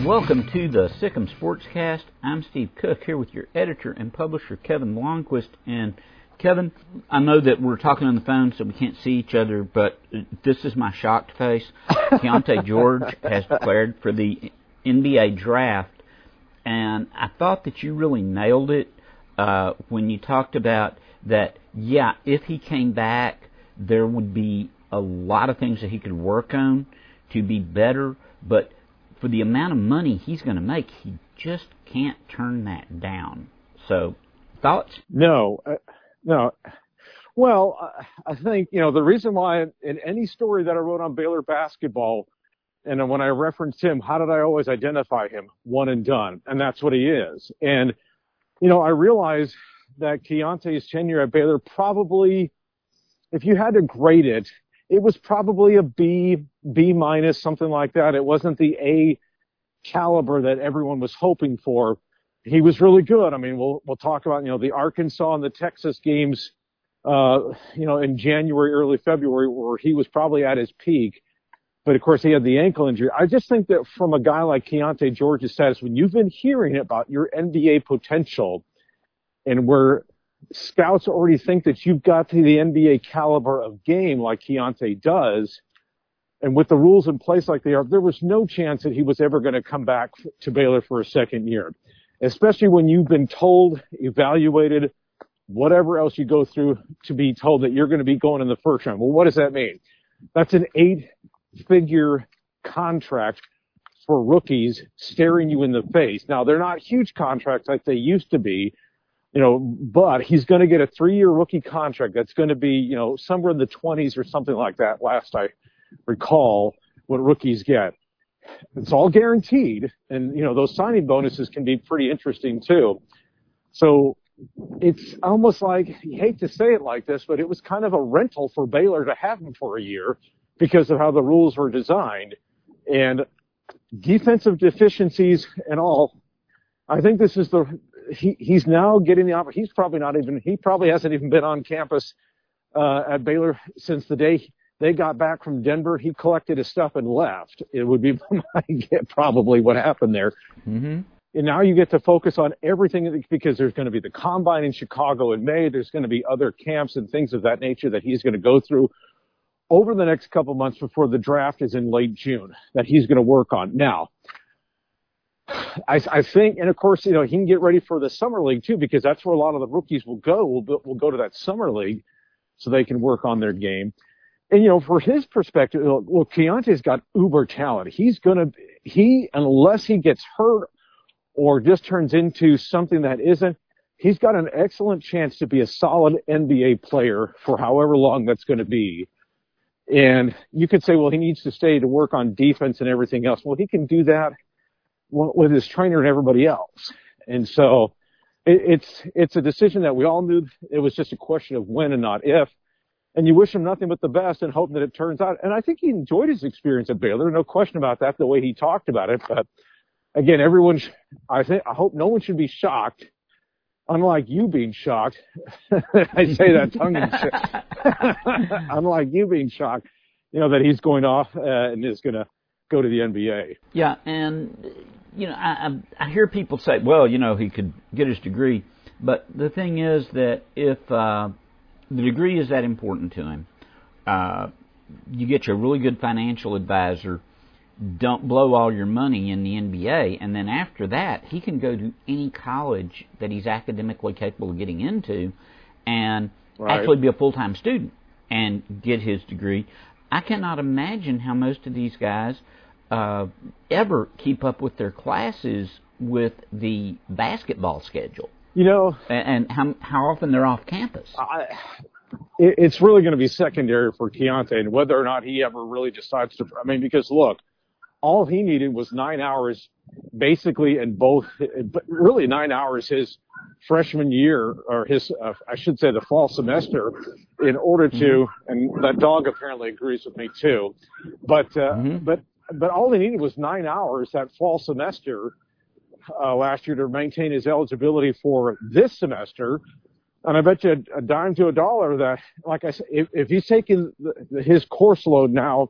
Welcome to the Sikkim Sportscast. I'm Steve Cook here with your editor and publisher, Kevin Longquist. And Kevin, I know that we're talking on the phone so we can't see each other, but this is my shocked face. Keyonte George has declared for the NBA draft, and I thought that you really nailed it when you talked about that, yeah, if he came back, there would be a lot of things that he could work on to be better, but for the amount of money he's going to make, he just can't turn that down. So, thoughts? No. Well, I think, the reason why in any story that I wrote on Baylor basketball, and when I referenced him, how did I always identify him? One and done. And that's what he is. And, I realize that Keyonte's tenure at Baylor probably, if you had to grade it, it was probably a B minus, something like that. It wasn't the A caliber that everyone was hoping for. He was really good. I mean, we'll talk about, the Arkansas and the Texas games, in January, early February, where he was probably at his peak. But of course, he had the ankle injury. I just think that from a guy like Keyonte George's status, when you've been hearing about your NBA potential and where scouts already think that you've got to the NBA caliber of game like Keyonte does, and with the rules in place like they are, there was no chance that he was ever going to come back to Baylor for a second year, especially when you've been told, evaluated, whatever else you go through to be told that you're going to be going in the first round. Well, what does that mean? That's an 8-figure contract for rookies staring you in the face. Now, they're not huge contracts like they used to be, but he's going to get a 3-year rookie contract that's going to be, somewhere in the 20s or something like that, last I recall what rookies get. It's all guaranteed, and, those signing bonuses can be pretty interesting, too. So it's almost like, you hate to say it like this, but it was kind of a rental for Baylor to have him for a year because of how the rules were designed. And defensive deficiencies and all, I think this is he's now getting the opportunity. He probably hasn't even been on campus at Baylor since the day they got back from Denver. He collected his stuff and left. It would be probably what happened there. Mm-hmm. And now you get to focus on everything because there's going to be the combine in Chicago in May. There's going to be other camps and things of that nature that he's going to go through over the next couple months before the draft is in late June that he's going to work on. Now, I think, and of course, he can get ready for the summer league too, because that's where a lot of the rookies will go. Will go to that summer league so they can work on their game. And, for his perspective, look, Keyonte's got uber talent. Unless he gets hurt or just turns into something that isn't, he's got an excellent chance to be a solid NBA player for however long that's going to be. And you could say, well, he needs to stay to work on defense and everything else. Well, he can do that with his trainer and everybody else. And so it's a decision that we all knew it was just a question of when and not if. And you wish him nothing but the best and hope that it turns out. And I think he enjoyed his experience at Baylor. No question about that, the way he talked about it. But again, I hope no one should be shocked, unlike you being shocked. I say that tongue in cheek. Unlike you being shocked, that he's going off and is going to go to the NBA. Yeah, and, I hear people say, well, he could get his degree. But the thing is that if the degree is that important to him, you get you a really good financial advisor, don't blow all your money in the NBA, and then after that, he can go to any college that he's academically capable of getting into and actually be a full-time student and get his degree. I cannot imagine how most of these guys ever keep up with their classes with the basketball schedule. And how often they're off campus. It's really going to be secondary for Keyonte and whether or not he ever really decides to. I mean, because look, all he needed was 9 hours, basically, in both, but really 9 hours his freshman year, or his, I should say, the fall semester, in order to. And that dog apparently agrees with me too. But all he needed was 9 hours that fall semester last year to maintain his eligibility for this semester. And I bet you a dime to a dollar that, like I said, if he's taking his course load now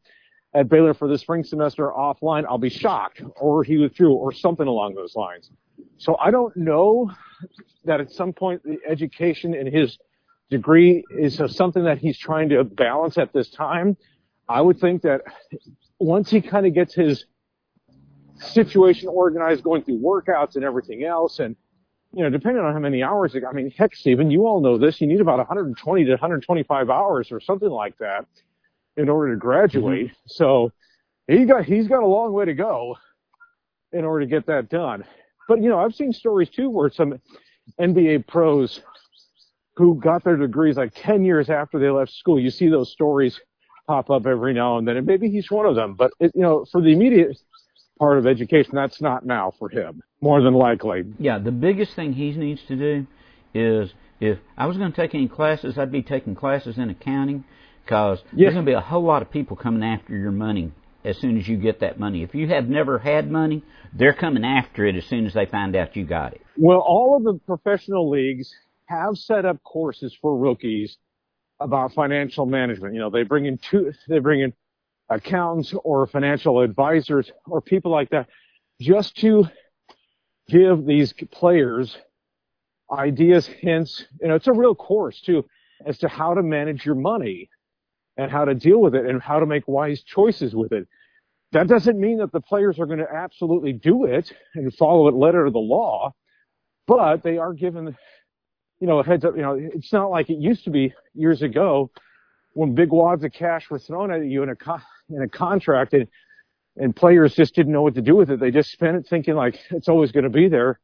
at Baylor for the spring semester offline, I'll be shocked, or he withdrew, or something along those lines. So I don't know that at some point the education in his degree is something that he's trying to balance at this time. I would think that once he kind of gets his situation organized, going through workouts and everything else, and, you know, depending on how many hours, I mean, heck, Stephen, you all know this, you need about 120 to 125 hours or something like that in order to graduate. Mm-hmm. So he's got a long way to go in order to get that done. But, you know, I've seen stories too where some NBA pros who got their degrees like 10 years after they left school, you see those stories pop up every now and then, and maybe he's one of them. But, you know, for the immediate part of education, that's not now for him, more than likely. Yeah, the biggest thing he needs to do is, if I was going to take any classes, I'd be taking classes in accounting, because there's going to be a whole lot of people coming after your money as soon as you get that money. If you have never had money, they're coming after it as soon as they find out you got it. Well, all of the professional leagues have set up courses for rookies about financial management. You know, they bring in accountants or financial advisors or people like that just to give these players ideas, hints. You know, it's a real course too as to how to manage your money and how to deal with it and how to make wise choices with it. That doesn't mean that the players are going to absolutely do it and follow it letter of the law, but they are given, you know, a heads up. You know, it's not like it used to be years ago when big wads of cash were thrown at you in a contract and players just didn't know what to do with it. They just spent it thinking like it's always going to be there.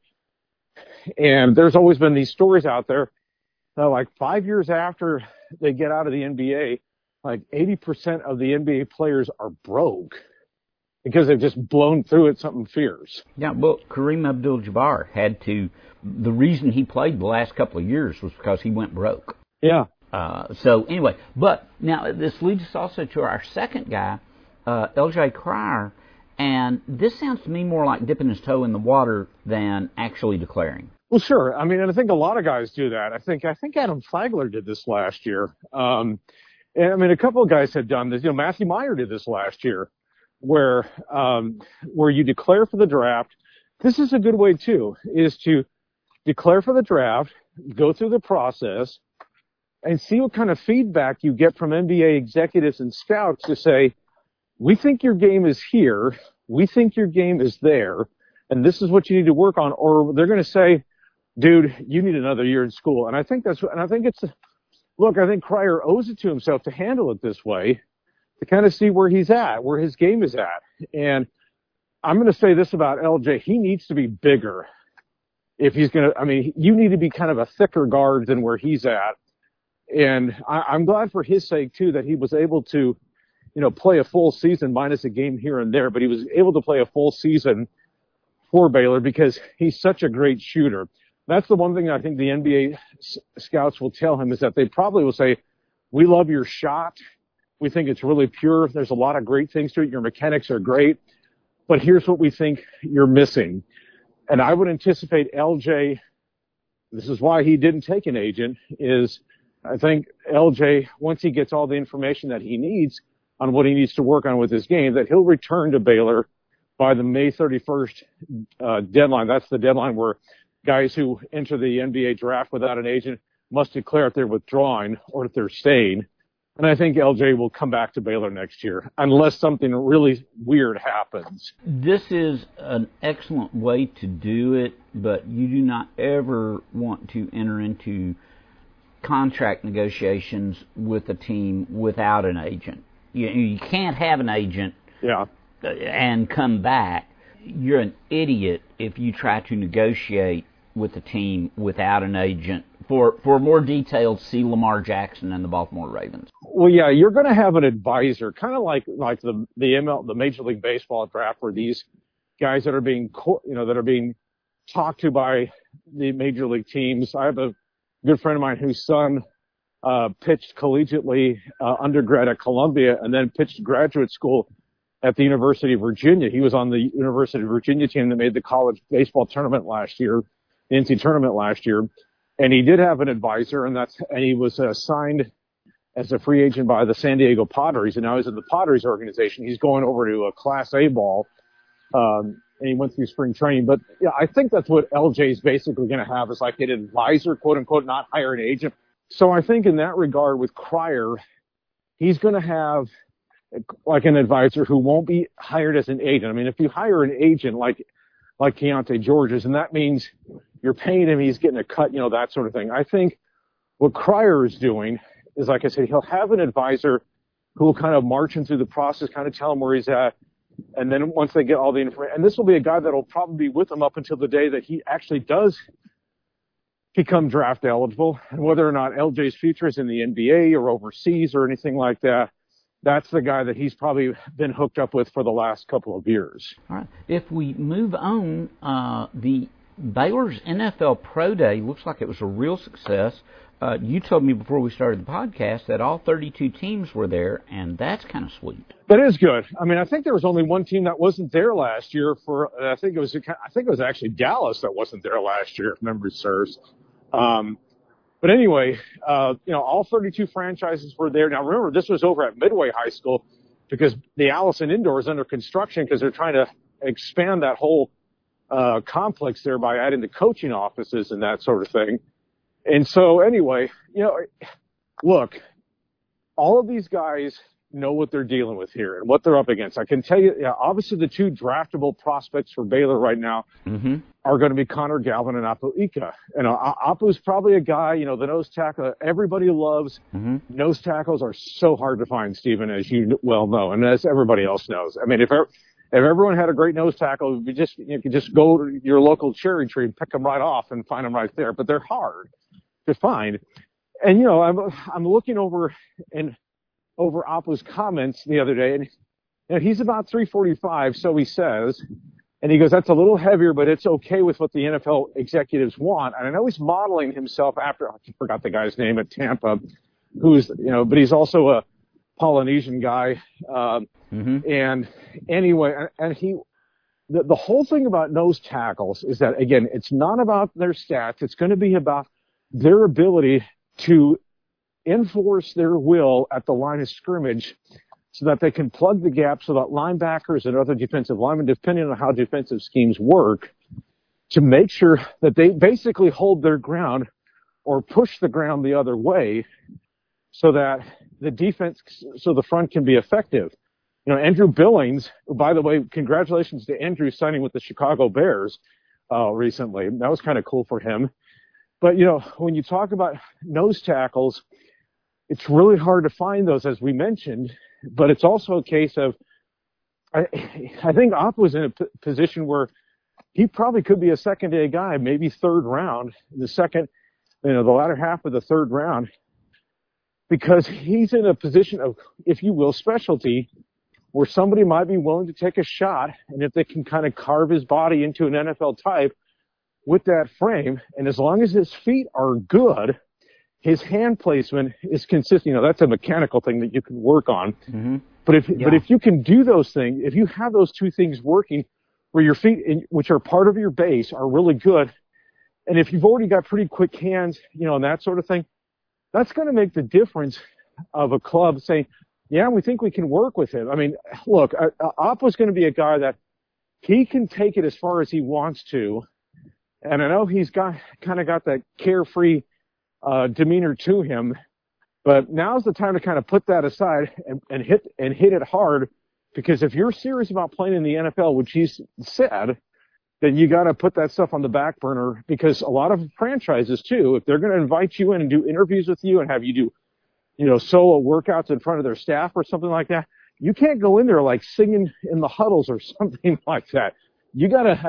And there's always been these stories out there that like 5 years after they get out of the NBA, like 80% of the NBA players are broke because they've just blown through it something fierce. Yeah, well, Kareem Abdul-Jabbar the reason he played the last couple of years was because he went broke. Yeah. So anyway, but now this leads us also to our second guy, LJ Cryer, and this sounds to me more like dipping his toe in the water than actually declaring. Well, sure. I mean, and I think a lot of guys do that. I think Adam Flagler did this last year. And I mean, a couple of guys had done this. You know, Matthew Meyer did this last year, where you declare for the draft. This is a good way too, is to declare for the draft, go through the process, and see what kind of feedback you get from NBA executives and scouts to say, we think your game is here, we think your game is there, and this is what you need to work on. Or they're going to say, dude, you need another year in school. And I think I think Cryer owes it to himself to handle it this way, to kind of see where he's at, where his game is at. And I'm going to say this about LJ. He needs to be bigger. If he's going to, I mean, you need to be kind of a thicker guard than where he's at. And I'm glad for his sake too, that he was able to, you know, play a full season minus a game here and there, but he was able to play a full season for Baylor because he's such a great shooter. That's the one thing I think the NBA scouts will tell him, is that they probably will say, we love your shot. We think it's really pure. There's a lot of great things to it. Your mechanics are great, but here's what we think you're missing. And I would anticipate LJ, this is why he didn't take an agent, is I think LJ, once he gets all the information that he needs on what he needs to work on with his game, that he'll return to Baylor by the May 31st deadline. That's the deadline where guys who enter the NBA draft without an agent must declare if they're withdrawing or if they're staying. And I think LJ will come back to Baylor next year unless something really weird happens. This is an excellent way to do it, but you do not ever want to enter into contract negotiations with a team without an agent. You can't have an agent and come back. You're an idiot if you try to negotiate with a team without an agent. For more details, see Lamar Jackson and the Baltimore Ravens. Well, yeah, you're going to have an advisor, kind of like the Major League Baseball draft, where these guys that are being talked to by the major league teams. I have a good friend of mine whose son pitched collegiately undergrad at Columbia and then pitched graduate school at the University of Virginia. He was on the University of Virginia team that made the college baseball tournament last year, the NCAA tournament last year. And he did have an advisor, and he was assigned as a free agent by the San Diego Padres, and now he's in the Padres organization. He's going over to a Class A ball, and he went through spring training. But yeah, I think that's what LJ is basically going to have, is like an advisor, quote unquote, not hire an agent. So I think in that regard with Cryer, he's going to have like an advisor who won't be hired as an agent. I mean, if you hire an agent like Keontae George's, and that means you're paying him, he's getting a cut, that sort of thing. I think what Cryer is doing is, like I said, he'll have an advisor who will kind of march him through the process, kind of tell him where he's at. And then once they get all the information, and this will be a guy that will probably be with him up until the day that he actually does become draft eligible. And whether or not LJ's future is in the NBA or overseas or anything like that, that's the guy that he's probably been hooked up with for the last couple of years. All right. If we move on, the Baylor's NFL Pro Day looks like it was a real success. You told me before we started the podcast that all 32 teams were there, and that's kind of sweet. That is good. I mean, I think there was only one team that wasn't there last year. I think it was actually Dallas that wasn't there last year, if memory serves. But anyway, all 32 franchises were there. Now, remember, this was over at Midway High School because the Allison Indoor is under construction because they're trying to expand that whole complex there by adding the coaching offices and that sort of thing. And so anyway, look, all of these guys know what they're dealing with here and what they're up against. I can tell you, obviously the two draftable prospects for Baylor right now are going to be Connor Galvin and Apu Ika. Apu's probably a guy, the nose tackle everybody loves. Nose tackles are so hard to find, Stephen, as you well know, and as everybody else knows. I mean, if everyone had a great nose tackle, you could just go to your local cherry tree and pick them right off and find them right there. But they're hard to find. And I'm looking over Apu's comments the other day, and he's about 345, so he says, and he goes, that's a little heavier, but it's okay with what the NFL executives want. And I know he's modeling himself after, I forgot the guy's name at Tampa, who's, but he's also a Polynesian guy. And anyway, and the whole thing about nose tackles is that, again, it's not about their stats. It's going to be about their ability to enforce their will at the line of scrimmage so that they can plug the gap so that linebackers and other defensive linemen, depending on how defensive schemes work, to make sure that they basically hold their ground or push the ground the other way so that the front can be effective. Andrew Billings, by the way, congratulations to Andrew signing with the Chicago Bears recently. That was kind of cool for him. But, when you talk about nose tackles, it's really hard to find those, as we mentioned, but it's also a case of, I think Apu was in a position where he probably could be a second-day guy, maybe third round, the latter half of the third round, because he's in a position of, if you will, specialty, where somebody might be willing to take a shot, and if they can kind of carve his body into an NFL type with that frame, and as long as his feet are good, his hand placement is consistent. That's a mechanical thing that you can work on. But if you can do those things, if you have those two things working, where your feet, which are part of your base, are really good, and if you've already got pretty quick hands, and that sort of thing, that's going to make the difference of a club saying, yeah, we think we can work with him. I mean, look, Apu's going to be a guy that he can take it as far as he wants to. And I know he's kind of got that carefree demeanor to him, but now's the time to kind of put that aside and hit it hard, because if you're serious about playing in the NFL, which he's said, then you got to put that stuff on the back burner, because a lot of franchises too, if they're going to invite you in and do interviews with you and have you do, solo workouts in front of their staff or something like that, you can't go in there like singing in the huddles or something like that. You got to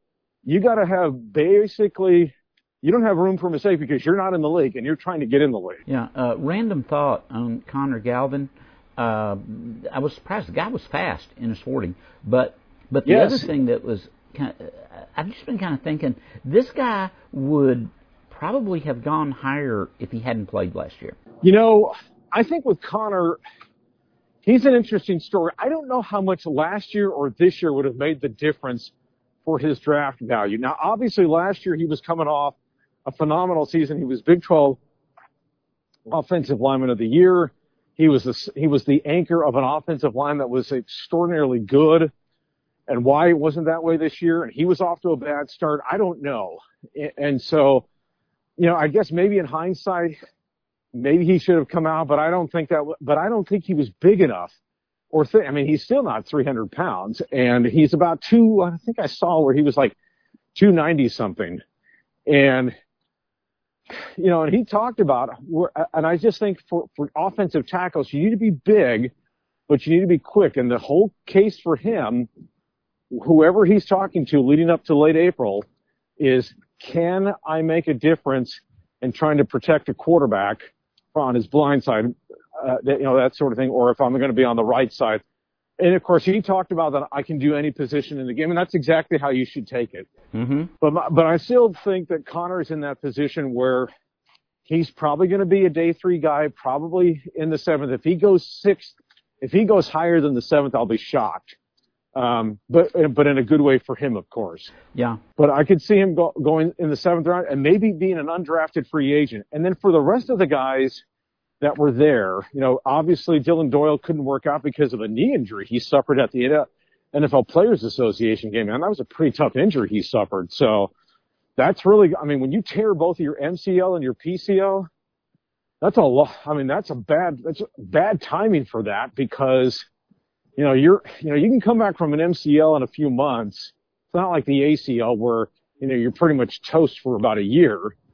have basically, you don't have room for mistake because you're not in the league and you're trying to get in the league. Yeah. Random thought on Connor Galvin. I was surprised the guy was fast in his 40, but the other thing that was I've just been kind of thinking this guy would probably have gone higher if he hadn't played last year. I think with Connor, he's an interesting story. I don't know how much last year or this year would have made the difference for his draft value. Now, obviously, last year he was coming off a phenomenal season. He was Big 12 Offensive Lineman of the Year. He was the anchor of an offensive line that was extraordinarily good. And why it wasn't that way this year, and he was off to a bad start, I don't know. And so, I guess maybe in hindsight, maybe he should have come out, but I don't think he was big enough. He's still not 300 pounds, and he's about I think I saw where he was like 290 something. And, and he talked about, and I just think for offensive tackles, you need to be big, but you need to be quick. And the whole case for him, whoever he's talking to leading up to late April, is, can I make a difference in trying to protect a quarterback on his blind side, that sort of thing, or if I'm going to be on the right side. And of course, he talked about that I can do any position in the game, and that's exactly how you should take it. Mm-hmm. But I still think that Connor's in that position where he's probably going to be a day 3 guy, probably in the 7th. If he goes 6th, if he goes higher than the 7th, I'll be shocked. But in a good way for him, of course. Yeah. But I could see him going in the 7th round and maybe being an undrafted free agent. And then for the rest of the guys that were there, obviously Dylan Doyle couldn't work out because of a knee injury he suffered at the NFL Players Association game. Man, that was a pretty tough injury he suffered. So that's really, when you tear both your MCL and your PCL, that's a lot. That's bad timing for that because, you can come back from an MCL in a few months. It's not like the ACL where, you're pretty much toast for about a year,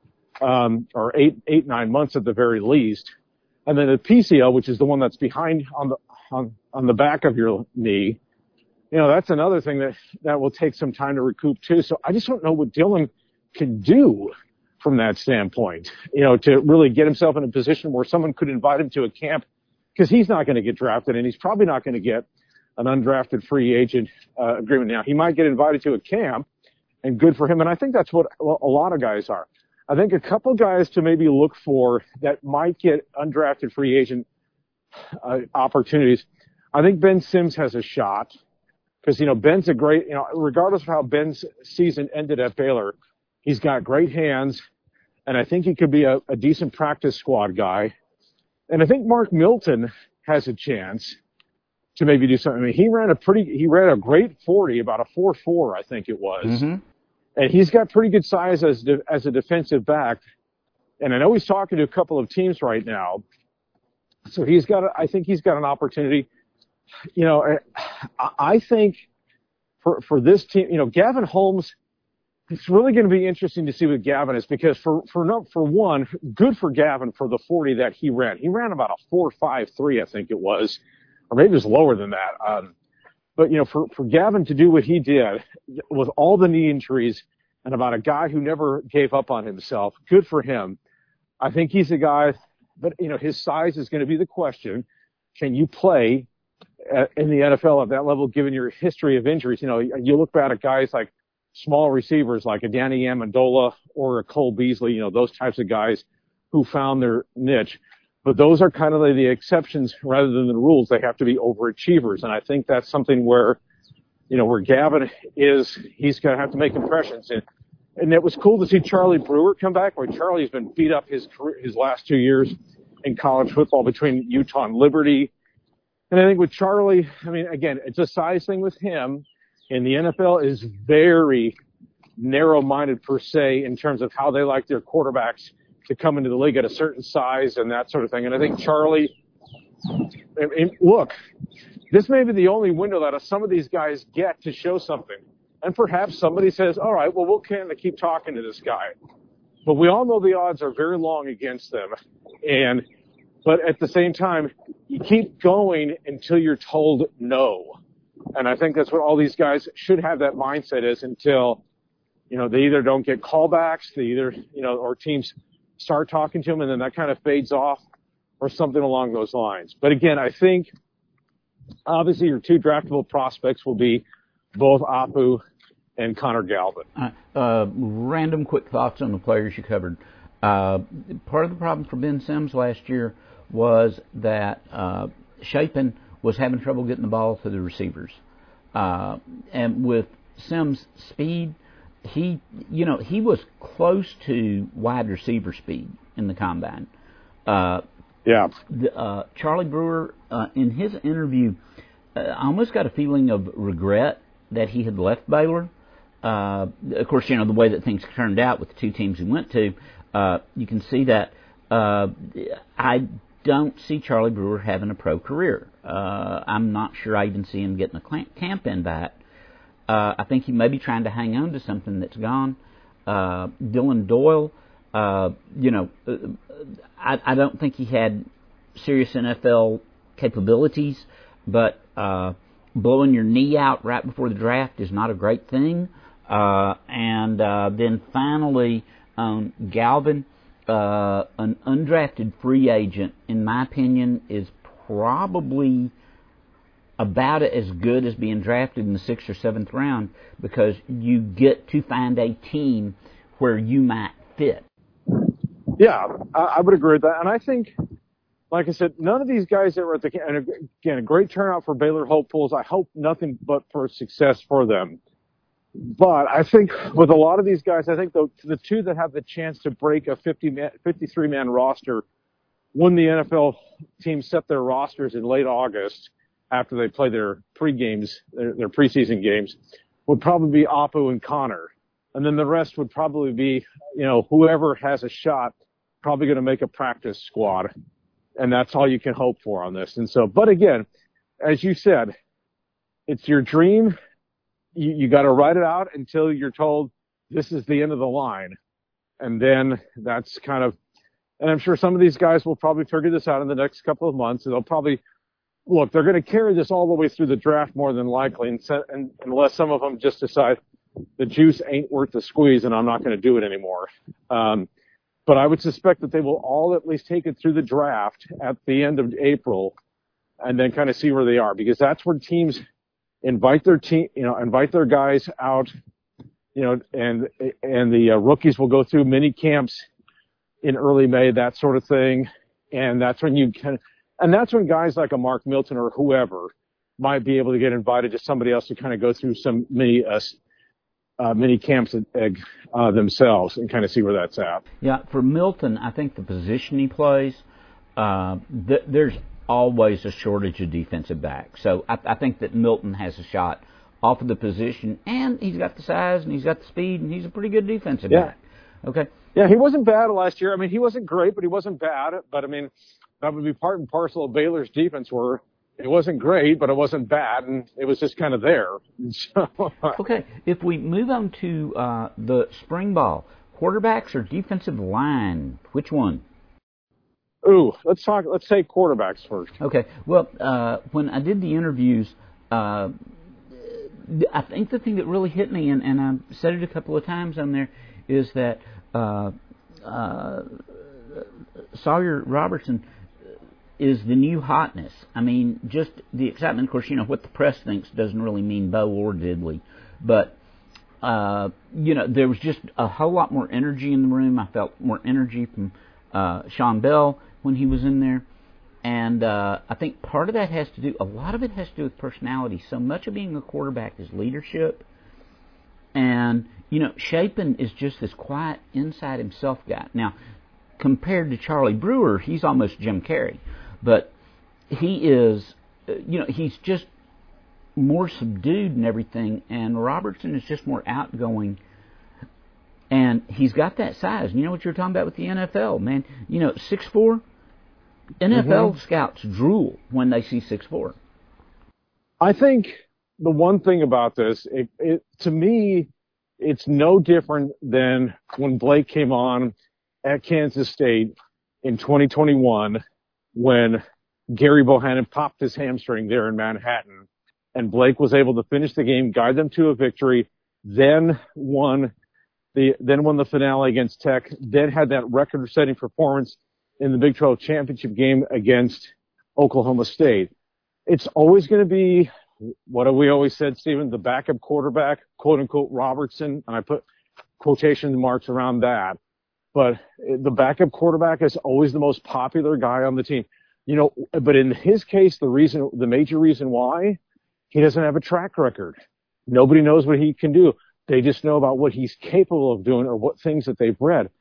or 9 months at the very least. And then the PCL, which is the one that's behind on the back of your knee, that's another thing that will take some time to recoup too. So I just don't know what Dylan can do from that standpoint, to really get himself in a position where someone could invite him to a camp, because he's not going to get drafted and he's probably not going to get an undrafted free agent agreement. Now, he might get invited to a camp, and good for him. And I think that's what a lot of guys are. I think a couple guys to maybe look for that might get undrafted free agent opportunities. I think Ben Sims has a shot because, Ben's a great, regardless of how Ben's season ended at Baylor, he's got great hands, and I think he could be a decent practice squad guy. And I think Mark Milton has a chance to maybe do something. He ran a great 40, about a 4.4, I think it was. Mm-hmm. And he's got pretty good size as a defensive back. And I know he's talking to a couple of teams right now. So I think he's got an opportunity. I think for this team, Gavin Holmes, it's really going to be interesting to see what Gavin is, because for one, good for Gavin for the 40 that he ran. He ran about a 4.53, I think it was, or maybe it was lower than that. But for Gavin to do what he did with all the knee injuries and about a guy who never gave up on himself, good for him. I think he's a guy, but his size is going to be the question. Can you play in the NFL at that level, given your history of injuries? You look back at guys like small receivers like a Danny Amendola or a Cole Beasley, those types of guys who found their niche. But those are kind of the exceptions rather than the rules. They have to be overachievers. And I think that's something where, where Gavin is, he's going to have to make impressions. And it was cool to see Charlie Brewer come back, where Charlie's been beat up his last 2 years in college football between Utah and Liberty. And I think with Charlie, again, it's a size thing with him. And the NFL is very narrow-minded per se in terms of how they like their quarterbacks to come into the league at a certain size and that sort of thing. And I think Charlie, look, this may be the only window that some of these guys get to show something. And perhaps somebody says, all right, well, we'll kind of keep talking to this guy. But we all know the odds are very long against them. But at the same time, you keep going until you're told no. And I think that's what all these guys should have that mindset is until, they either don't get callbacks, they either, or teams start talking to them and then that kind of fades off or something along those lines. But again, I think obviously your 2 draftable prospects will be both Apu and Connor Galvin. Random quick thoughts on the players you covered. Part of the problem for Ben Sims last year was that Chapin was having trouble getting the ball to the receivers. And with Sims' speed, he was close to wide receiver speed in the combine. Charlie Brewer, in his interview, I almost got a feeling of regret that he had left Baylor. Of course, the way that things turned out with the two teams he went to, you can see that. I don't see Charlie Brewer having a pro career. I'm not sure I even see him getting a camp invite. I think he may be trying to hang on to something that's gone. Dylan Doyle, I don't think he had serious NFL capabilities, but blowing your knee out right before the draft is not a great thing. And then finally, Galvin, an undrafted free agent, in my opinion, is probably about as good as being drafted in the 6th or 7th round, because you get to find a team where you might fit. Yeah, I would agree with that. And I think, like I said, none of these guys that were at the camp, and again, a great turnout for Baylor hopefuls. I hope nothing but for success for them. But I think with a lot of these guys, I think the two that have the chance to break a 53-man roster when the NFL teams set their rosters in late August after they play their pre-games, their preseason games, would probably be Apu and Connor. And then the rest would probably be, whoever has a shot, probably going to make a practice squad. And that's all you can hope for on this. And so, but again, as you said, it's your dream. You got to write it out until you're told this is the end of the line. And then that's kind of, and I'm sure some of these guys will probably figure this out in the next couple of months. And they'll probably, look, they're going to carry this all the way through the draft more than likely. And unless some of them just decide the juice ain't worth the squeeze and I'm not going to do it anymore. But I would suspect that they will all at least take it through the draft at the end of April and then kind of see where they are, because that's where teams invite their guys out, and the rookies will go through mini camps in early May, that sort of thing. And that's when that's when guys like a Mark Milton or whoever might be able to get invited to somebody else to kind of go through some mini camps themselves and kind of see where that's at. Yeah, for Milton, I think the position he plays, there's always a shortage of defensive backs. So I think that Milton has a shot off of the position, and he's got the size and he's got the speed, and he's a pretty good defensive back. Okay. Yeah, he wasn't bad last year. I mean, he wasn't great, but he wasn't bad. But I mean, that would be part and parcel of Baylor's defense, where it wasn't great, but it wasn't bad, and it was just kind of there. Okay, if we move on to the spring ball, quarterbacks or defensive line, which one? Ooh, let's take quarterbacks first. Okay, well, when I did the interviews, I think the thing that really hit me, and I said it a couple of times on there, is that Sawyer Robertson is the new hotness. I mean, just the excitement. Of course, what the press thinks doesn't really mean Bo or Diddley. But, there was just a whole lot more energy in the room. I felt more energy from Sean Bell when he was in there. And I think a lot of it has to do with personality. So much of being a quarterback is leadership. And, Shapen is just this quiet, inside himself guy. Now, compared to Charlie Brewer, he's almost Jim Carrey. But he is, he's just more subdued and everything, and Robertson is just more outgoing. And he's got that size. You know what you're talking about with the NFL, man? 6'4", NFL scouts drool when they see 6'4". I think the one thing about this, to me, it's no different than when Blake came on at Kansas State in 2021 when Gary Bohannon popped his hamstring there in Manhattan, and Blake was able to finish the game, guide them to a victory, then won the finale against Tech, then had that record-setting performance in the Big 12 championship game against Oklahoma State. It's always going to be, what have we always said, Stephen, the backup quarterback, quote-unquote Robertson, and I put quotation marks around that. But the backup quarterback is always the most popular guy on the team. But in his case, the major reason why, he doesn't have a track record. Nobody knows what he can do. They just know about what he's capable of doing or what things that they've read.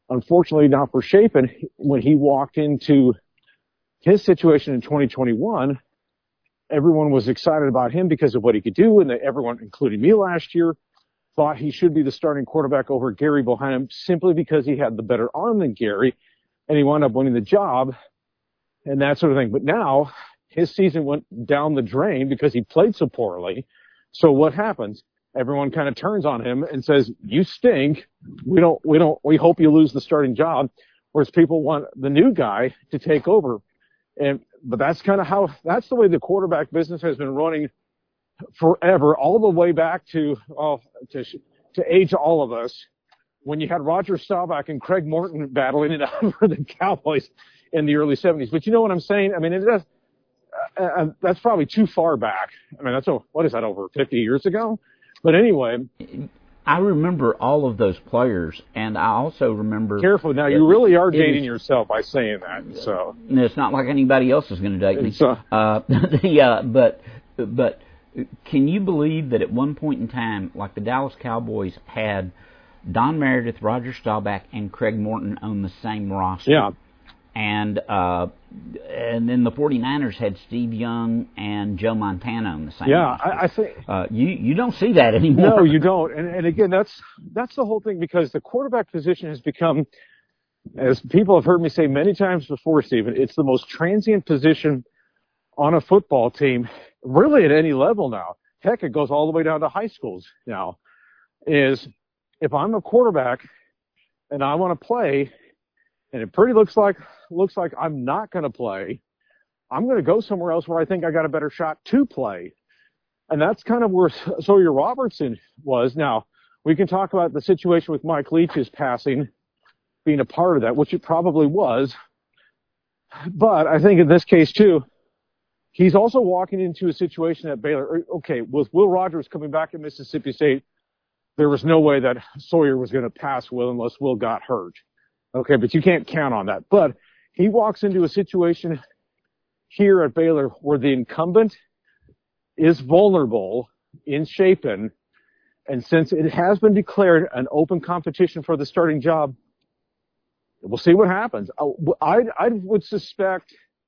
unfortunately not for Shapen, when he walked into his situation in 2021, everyone was excited about him because of what he could do, and everyone, including me last year, thought he should be the starting quarterback over Gary Bohannon simply because he had the better arm than Gary, and he wound up winning the job and that sort of thing. But now his season went down the drain because he played so poorly. So what happens? Everyone kind of turns on him and says, "You stink. We hope you lose the starting job." Whereas people want the new guy to take over. But that's kind of that's the way the quarterback business has been running forever, all the way back to age all of us, when you had Roger Staubach and Craig Morton battling it out for the Cowboys in the early 70s. But you know what I'm saying? I mean, that's probably too far back. I mean, what is that, over 50 years ago? But anyway, I remember all of those players, and I also remember... Careful, now you really are dating yourself by saying that. So it's not like anybody else is going to date me. But can you believe that at one point in time, like the Dallas Cowboys had Don Meredith, Roger Staubach, and Craig Morton on the same roster? Yeah. And then the 49ers had Steve Young and Joe Montana on the same roster. I think... you don't see that anymore. No, you don't. And again, that's the whole thing, because the quarterback position has become, as people have heard me say many times before, Stephen, it's the most transient position on a football team, really at any level now. Heck, it goes all the way down to high schools now. Is if I'm a quarterback and I want to play, and it pretty looks like I'm not going to play, I'm going to go somewhere else where I think I got a better shot to play. And that's kind of where Sawyer Robertson was. Now, we can talk about the situation with Mike Leach's passing being a part of that, which it probably was. But I think in this case, too, he's also walking into a situation at Baylor. Okay, with Will Rogers coming back at Mississippi State, there was no way that Sawyer was going to pass Will unless Will got hurt. Okay, but you can't count on that. But he walks into a situation here at Baylor where the incumbent is vulnerable in Shapen, and since it has been declared an open competition for the starting job, we'll see what happens. I would suspect.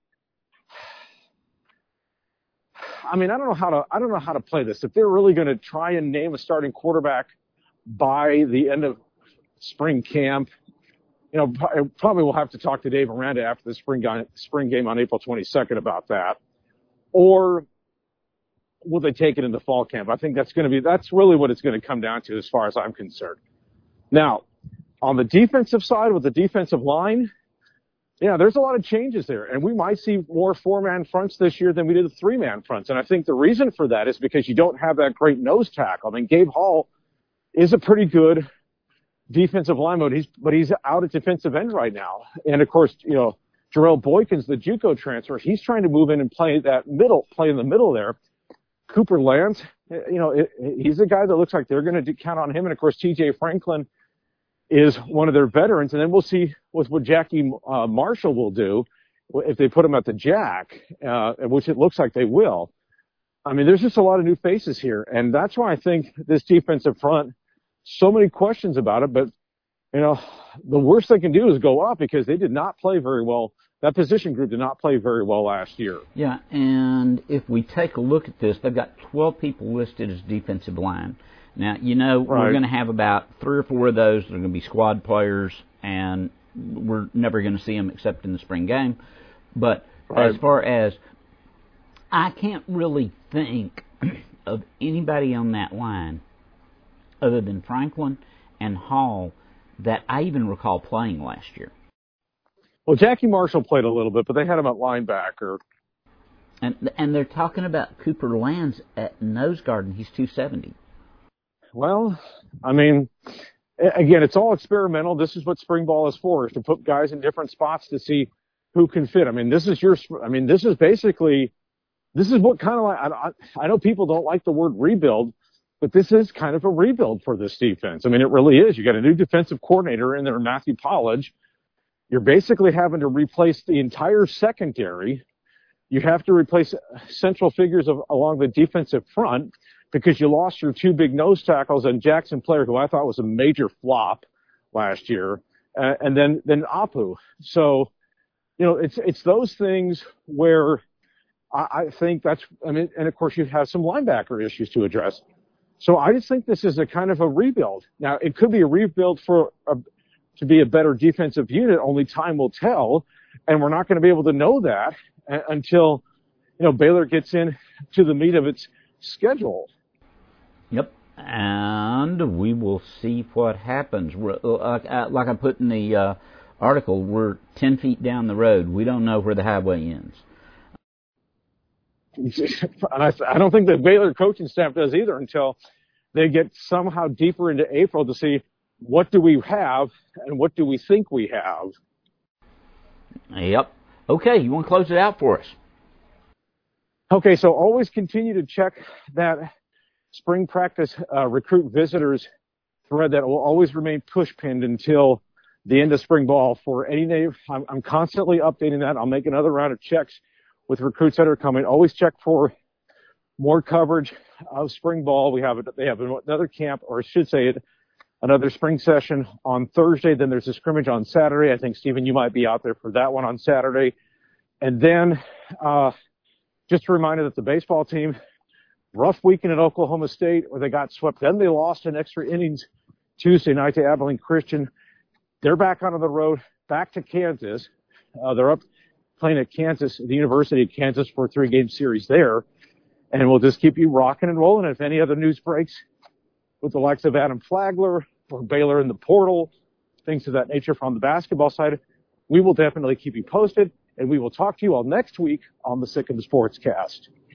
I mean, I don't know how to play this. If they're really going to try and name a starting quarterback by the end of spring camp, you know, probably we'll have to talk to Dave Aranda after the spring game on April 22nd about that. Or will they take it into fall camp? I think that's really what it's going to come down to as far as I'm concerned. Now, on the defensive side with the defensive line, yeah, there's a lot of changes there, and we might see more four-man fronts this year than we did the three-man fronts. And I think the reason for that is because you don't have that great nose tackle. I mean, Gabe Hall is a pretty good defensive lineman, but he's out at defensive end right now. And of course, you know, Jarrell Boykins, the JUCO transfer, he's trying to move in and play in the middle there. Cooper Lance, you know, he's a guy that looks like they're going to count on him. And of course, T.J. Franklin is one of their veterans, and then we'll see what Jackie Marshall will do if they put him at the jack, which it looks like they will. I mean, there's just a lot of new faces here, and that's why I think this defensive front, so many questions about it, but, you know, the worst they can do is go up because they did not play very well. That position group did not play very well last year. Yeah, and if we take a look at this, they've got 12 people listed as defensive line. Now, you know, We're going to have about 3 or 4 of those that are going to be squad players, and we're never going to see them except in the spring game. But as far as, I can't really think of anybody on that line other than Franklin and Hall that I even recall playing last year. Well, Jackie Marshall played a little bit, but they had him at linebacker. And they're talking about Cooper Lance at nose guard, and he's 270. Well, I mean, again, it's all experimental. This is what spring ball is for, is to put guys in different spots to see who can fit. I mean, this is what kind of like, I know people don't like the word rebuild, but this is kind of a rebuild for this defense. I mean, it really is. You got a new defensive coordinator in there, Matthew Pollage. You're basically having to replace the entire secondary. You have to replace central figures along the defensive front, because you lost your 2 big nose tackles and Jackson Player, who I thought was a major flop last year, and then Apu. So, it's those things where I think and of course you have some linebacker issues to address. So I just think this is a kind of a rebuild. Now, it could be a rebuild to be a better defensive unit. Only time will tell. And we're not going to be able to know that until, Baylor gets in to the meat of its schedule. Yep. And we will see what happens. Like I put in the article, we're 10 feet down the road. We don't know where the highway ends. And I don't think the Baylor coaching staff does either until they get somehow deeper into April to see what do we have and what do we think we have. Yep. Okay, you want to close it out for us? Okay, so always continue to check that spring practice recruit visitors thread that will always remain push-pinned until the end of spring ball for any name. I'm constantly updating that. I'll make another round of checks with recruits that are coming. Always check for more coverage of spring ball. They have another camp, or I should say another spring session on Thursday. Then there's a scrimmage on Saturday. I think, Stephen, you might be out there for that one on Saturday. And then just a reminder that the baseball team, rough weekend at Oklahoma State where they got swept. Then they lost in extra innings Tuesday night to Abilene Christian. They're back on the road, back to Kansas. They're up playing at Kansas, the University of Kansas, for a 3-game series there. And we'll just keep you rocking and rolling. If any other news breaks with the likes of Adam Flagler or Baylor in the portal, things of that nature from the basketball side, we will definitely keep you posted. And we will talk to you all next week on the Sick of the Sports Cast.